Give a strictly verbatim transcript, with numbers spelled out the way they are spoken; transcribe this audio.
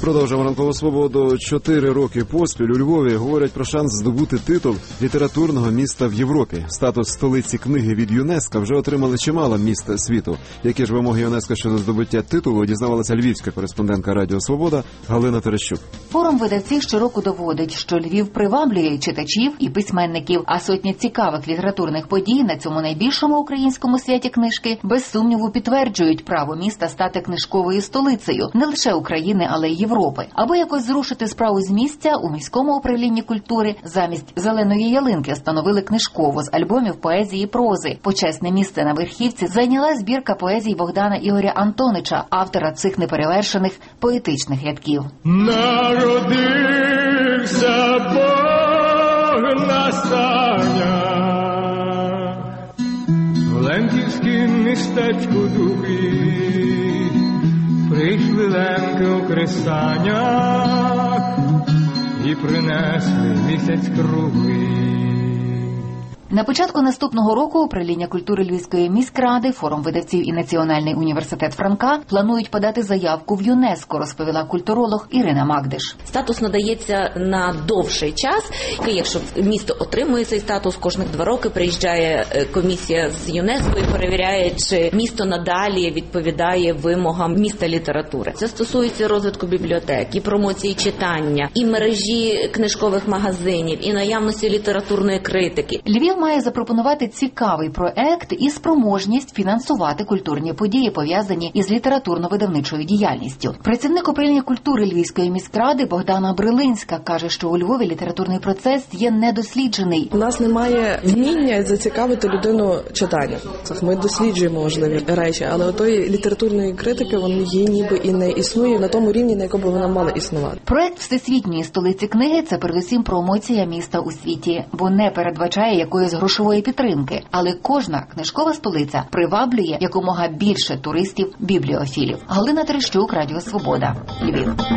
Продовжуємо ранкову свободу. Чотири роки поспіль у Львові говорять про шанс здобути титул літературного міста в Європі. Статус столиці книги від ЮНЕСКО вже отримали чимало міст світу. Які ж вимоги ЮНЕСКО щодо здобуття титулу, дізнавалася львівська кореспондентка Радіо Свобода Галина Терещук. Форум видавців щороку доводить, що Львів приваблює читачів і письменників, а сотня цікавих літературних подій на цьому найбільшому українському святі книжки без сумніву підтверджують право міста стати книжковою столицею не лише України, але й Європи. Аби якось зрушити справу з місця, у міському управлінні культури замість зеленої ялинки встановили книжкову з альбомів поезії і прози. Почесне місце на верхівці зайняла збірка поезій Богдана Ігоря Антонича, автора цих неперевершених поетичних рядків. Народився Бог на санях, в Лемківськім містечку Дубі. Прийшли лемки у кресанях і принесли місяць круглий. На початку наступного року управління культури Львівської міськради, форум видавців і Національний університет Франка планують подати заявку в ЮНЕСКО, розповіла культуролог Ірина Магдиш. Статус надається на довший час. Якщо місто отримує цей статус, кожних два роки приїжджає комісія з ЮНЕСКО і перевіряє, чи місто надалі відповідає вимогам міста літератури. Це стосується розвитку бібліотек, і промоції читання, і мережі книжкових магазинів, і наявності літературної критики. Львів має запропонувати цікавий проект і спроможність фінансувати культурні події, пов'язані із літературно-видавничою діяльністю. Працівник управління культури Львівської міськради Богдана Брилинська каже, що у Львові літературний процес є недосліджений. У нас немає вміння зацікавити людину читанням. Ми досліджуємо можливі речі, але отої літературної критики вон її ніби і не існує на тому рівні, на якому вона мала існувати. Проект Всесвітньої столиці книги – це передусім промоція міста у світі, бо не передбачає якоїсь грошової підтримки, але кожна книжкова столиця приваблює якомога більше туристів-бібліофілів. Галина Терещук, Радіо Свобода, Львів.